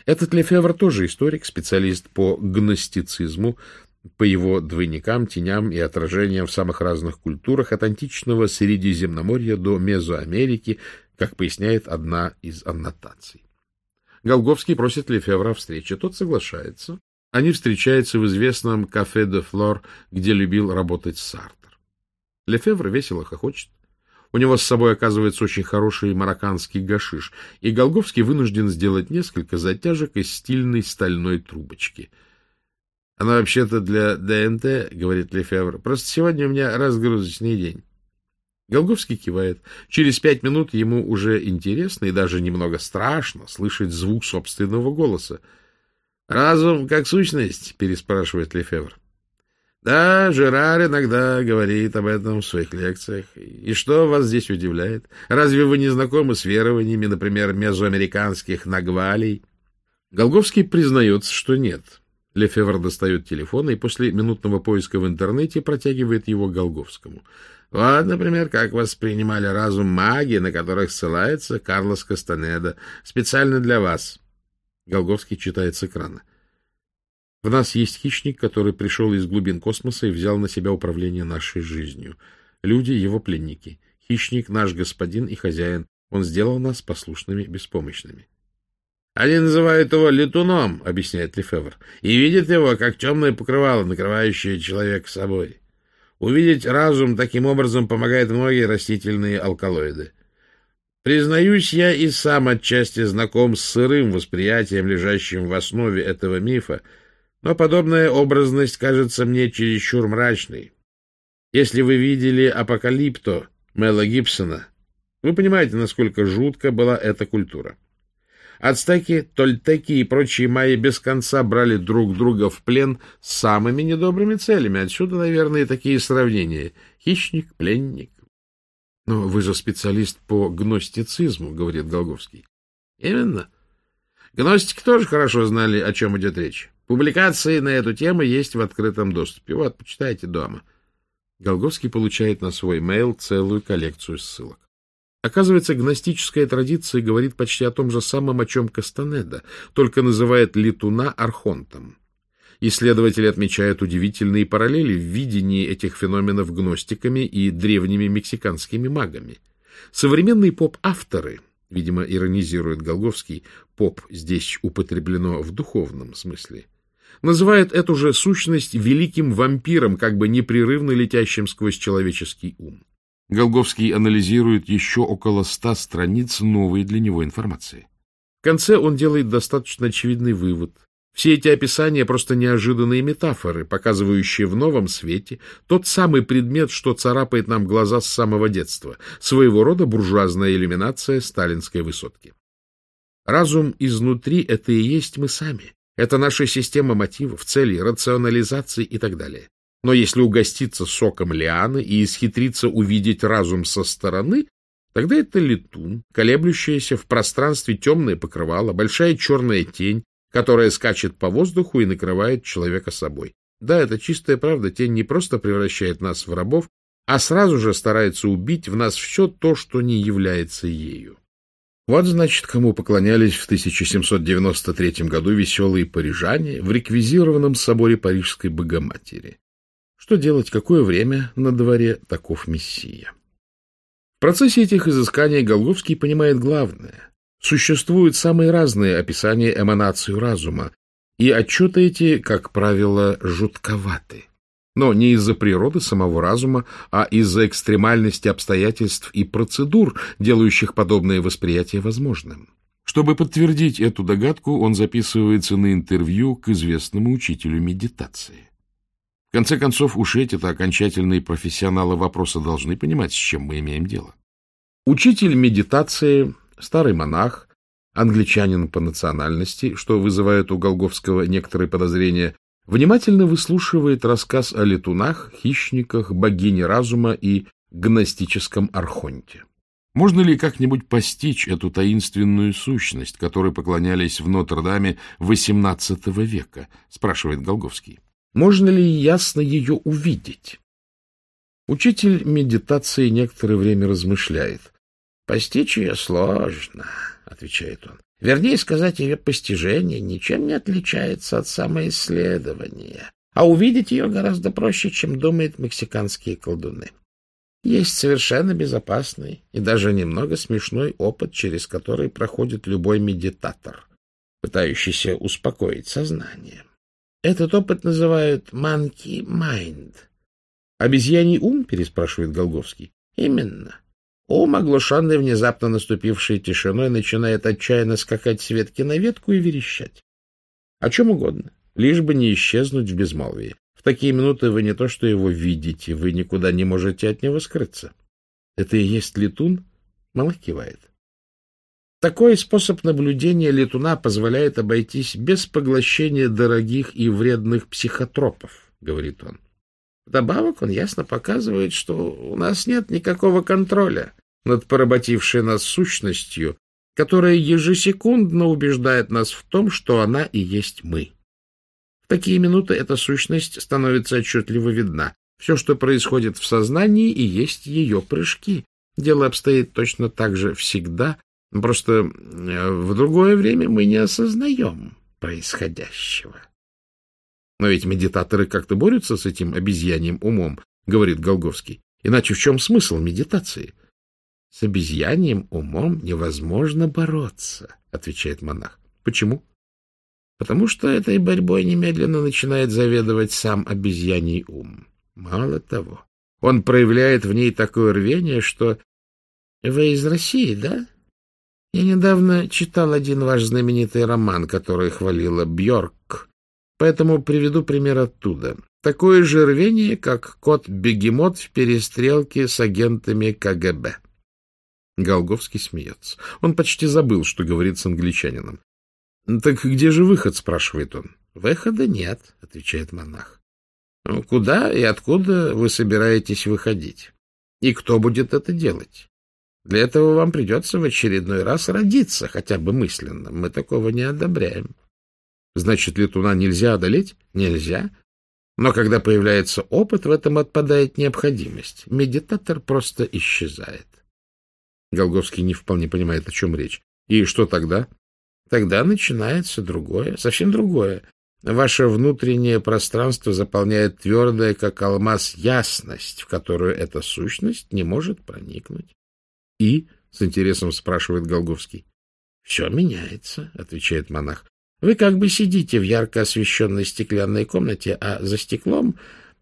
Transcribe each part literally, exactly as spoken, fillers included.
Этот Лефевр тоже историк, специалист по гностицизму, по его двойникам, теням и отражениям в самых разных культурах, от античного Средиземноморья до Мезоамерики, как поясняет одна из аннотаций. Голговский просит Лефевра о встрече, тот соглашается. Они встречаются в известном «Кафе де Флор», где любил работать Сартр. Лефевр весело хохочет. У него с собой оказывается очень хороший марокканский гашиш, и Голговский вынужден сделать несколько затяжек из стильной стальной трубочки. — Она вообще-то для ДНТ, — говорит Лефевр, — просто сегодня у меня разгрузочный день. Голговский кивает. Через пять минут ему уже интересно и даже немного страшно слышать звук собственного голоса. — Разум как сущность? — переспрашивает Лефевр. — Да, Жерар иногда говорит об этом в своих лекциях. И что вас здесь удивляет? Разве вы не знакомы с верованиями, например, мезоамериканских нагвалей? Голговский признается, что нет. Лефевр достает телефон и после минутного поиска в интернете протягивает его Голговскому. Вот, например, как воспринимали разум маги, на которых ссылается Карлос Кастанеда. Специально для вас. Голговский читает с экрана. В нас есть хищник, который пришел из глубин космоса и взял на себя управление нашей жизнью. Люди — его пленники. Хищник — наш господин и хозяин. Он сделал нас послушными, беспомощными. — Они называют его летуном, — объясняет Лефевр, — и видят его, как темное покрывало, накрывающее человека собой. Увидеть разум таким образом помогает многие растительные алкалоиды. Признаюсь, я и сам отчасти знаком с сырым восприятием, лежащим в основе этого мифа, но подобная образность кажется мне чересчур мрачной. Если вы видели «Апокалипто» Мэла Гибсона, вы понимаете, насколько жутко была эта культура. Ацтеки, тольтеки и прочие майя без конца брали друг друга в плен с самыми недобрыми целями. Отсюда, наверное, такие сравнения. Хищник, пленник. — Но вы же специалист по гностицизму, — говорит Голговский. — Именно. Гностики тоже хорошо знали, о чем идет речь. Публикации на эту тему есть в открытом доступе. Вот, почитайте дома. Голговский получает на свой мейл целую коллекцию ссылок. Оказывается, гностическая традиция говорит почти о том же самом, о чем Кастанеда, только называет летуна архонтом. Исследователи отмечают удивительные параллели в видении этих феноменов гностиками и древними мексиканскими магами. Современные поп-авторы, видимо, иронизирует Голговский, поп здесь употреблено в духовном смысле, называют эту же сущность великим вампиром, как бы непрерывно летящим сквозь человеческий ум. Голговский анализирует еще около ста страниц новой для него информации. В конце он делает достаточно очевидный вывод. Все эти описания просто неожиданные метафоры, показывающие в новом свете тот самый предмет, что царапает нам глаза с самого детства, своего рода буржуазная иллюминация сталинской высотки. Разум изнутри — это и есть мы сами. Это наша система мотивов, целей, рационализации и так далее. Но если угоститься соком лианы и исхитриться увидеть разум со стороны, тогда это летун, колеблющаяся в пространстве темное покрывало, большая черная тень, которая скачет по воздуху и накрывает человека собой. Да, это чистая правда, тень не просто превращает нас в рабов, а сразу же старается убить в нас все то, что не является ею. Вот, значит, кому поклонялись в тысяча семьсот девяносто третьем году веселые парижане в реквизированном соборе Парижской Богоматери. Что делать, какое время на дворе, таков Мессия. В процессе этих изысканий Голговский понимает главное. Существуют самые разные описания эманаций разума, и отчеты эти, как правило, жутковаты. Но не из-за природы самого разума, а из-за экстремальности обстоятельств и процедур, делающих подобное восприятие возможным. Чтобы подтвердить эту догадку, он записывается на интервью к известному учителю медитации. В конце концов, уж эти-то окончательные профессионалы вопроса должны понимать, с чем мы имеем дело. Учитель медитации, старый монах, англичанин по национальности, что вызывает у Голговского некоторые подозрения, внимательно выслушивает рассказ о летунах, хищниках, богине разума и гностическом архонте. Можно ли как-нибудь постичь эту таинственную сущность, которой поклонялись в Нотр-Даме восемнадцатого века, спрашивает Голговский. Можно ли ясно ее увидеть? Учитель медитации некоторое время размышляет. — Постичь ее сложно, — отвечает он. Вернее сказать, ее постижение ничем не отличается от самоисследования, а увидеть ее гораздо проще, чем думают мексиканские колдуны. Есть совершенно безопасный и даже немного смешной опыт, через который проходит любой медитатор, пытающийся успокоить сознание. Этот опыт называют «monkey mind». «Обезьяний ум?» — переспрашивает Голговский. Именно. Ум, оглушенный внезапно наступившей тишиной, начинает отчаянно скакать с ветки на ветку и верещать. О чем угодно, лишь бы не исчезнуть в безмолвии. В такие минуты вы не то что его видите, вы никуда не можете от него скрыться. Это и есть летун? Малых кивает. Такой способ наблюдения летуна позволяет обойтись без поглощения дорогих и вредных психотропов, говорит он. Вдобавок он ясно показывает, что у нас нет никакого контроля над поработившей нас сущностью, которая ежесекундно убеждает нас в том, что она и есть мы. В такие минуты эта сущность становится отчетливо видна. Все, что происходит в сознании, и есть ее прыжки. Дело обстоит точно так же всегда, просто в другое время мы не осознаем происходящего. Но ведь медитаторы как-то борются с этим обезьяньим умом, говорит Голговский. Иначе в чем смысл медитации? С обезьяньим умом невозможно бороться, отвечает монах. Почему? Потому что этой борьбой немедленно начинает заведовать сам обезьяний ум. Мало того, он проявляет в ней такое рвение, что... Вы из России, да? Я недавно читал один ваш знаменитый роман, который хвалила Бьорк, поэтому приведу пример оттуда. Такое же рвение, как кот-бегемот в перестрелке с агентами ка гэ бэ. Голговский смеется. Он почти забыл, что говорит с англичанином. — Так где же выход? — спрашивает он. — Выхода нет, — отвечает монах. — Куда и откуда вы собираетесь выходить? И кто будет это делать? Для этого вам придется в очередной раз родиться, хотя бы мысленно. Мы такого не одобряем. — Значит, летуна нельзя одолеть? — Нельзя. Но когда появляется опыт, в этом отпадает необходимость. Медитатор просто исчезает. Голговский не вполне понимает, о чем речь. И что тогда? Тогда начинается другое, совсем другое. Ваше внутреннее пространство заполняет твердая, как алмаз, ясность, в которую эта сущность не может проникнуть. — И? — с интересом спрашивает Голговский. — Все меняется, — отвечает монах. Вы как бы сидите в ярко освещенной стеклянной комнате, а за стеклом,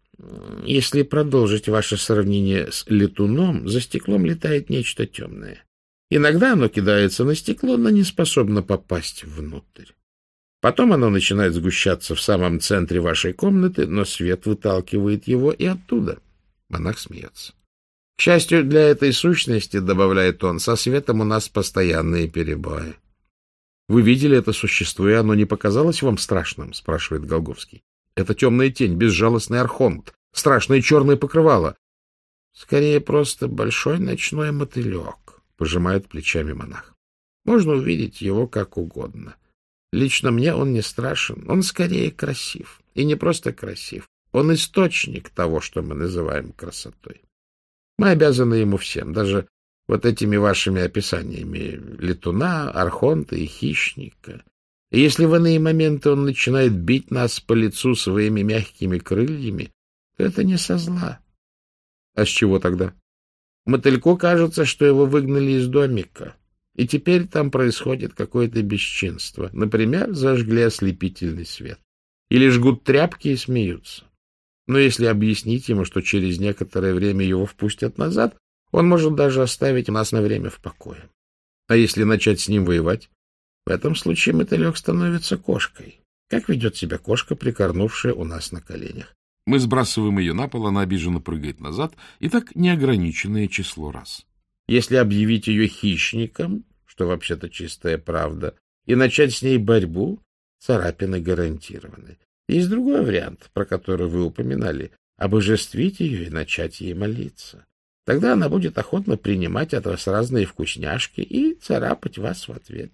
если продолжить ваше сравнение с летуном, за стеклом летает нечто темное. Иногда оно кидается на стекло, но не способно попасть внутрь. Потом оно начинает сгущаться в самом центре вашей комнаты, но свет выталкивает его и оттуда. Монах смеется. К счастью для этой сущности, добавляет он, со светом у нас постоянные перебои. — Вы видели это существо, и оно не показалось вам страшным? — спрашивает Голговский. — Это темная тень, безжалостный архонт, страшное черное покрывало. — Скорее просто большой ночной мотылек, — пожимает плечами монах. Можно увидеть его как угодно. Лично мне он не страшен, он скорее красив. И не просто красив, он источник того, что мы называем красотой. Мы обязаны ему всем, даже вот этими вашими описаниями летуна, архонта и хищника. И если в иные моменты он начинает бить нас по лицу своими мягкими крыльями, то это не со зла. А с чего тогда? Мотыльку кажется, что его выгнали из домика, и теперь там происходит какое-то бесчинство. Например, зажгли ослепительный свет. Или жгут тряпки и смеются. Но если объяснить ему, что через некоторое время его впустят назад, он может даже оставить нас на время в покое. А если начать с ним воевать? В этом случае мотылек становится кошкой. Как ведет себя кошка, прикорнувшая у нас на коленях? Мы сбрасываем ее на пол, она обиженно прыгает назад, и так неограниченное число раз. Если объявить ее хищником, что вообще-то чистая правда, и начать с ней борьбу, царапины гарантированы. Есть другой вариант, про который вы упоминали, обожествить ее и начать ей молиться. Тогда она будет охотно принимать от вас разные вкусняшки и царапать вас в ответ.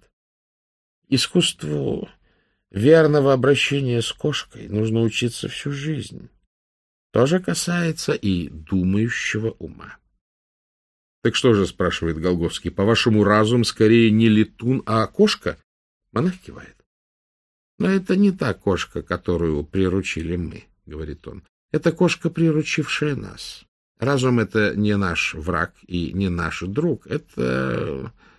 Искусству верного обращения с кошкой нужно учиться всю жизнь. То же касается и думающего ума. — Так что же, — спрашивает Голговский, — по-вашему, разум скорее не летун, а кошка? Монах кивает. — Но это не та кошка, которую приручили мы, — говорит он. — Это кошка, приручившая нас. Разум — это не наш враг и не наш друг. Это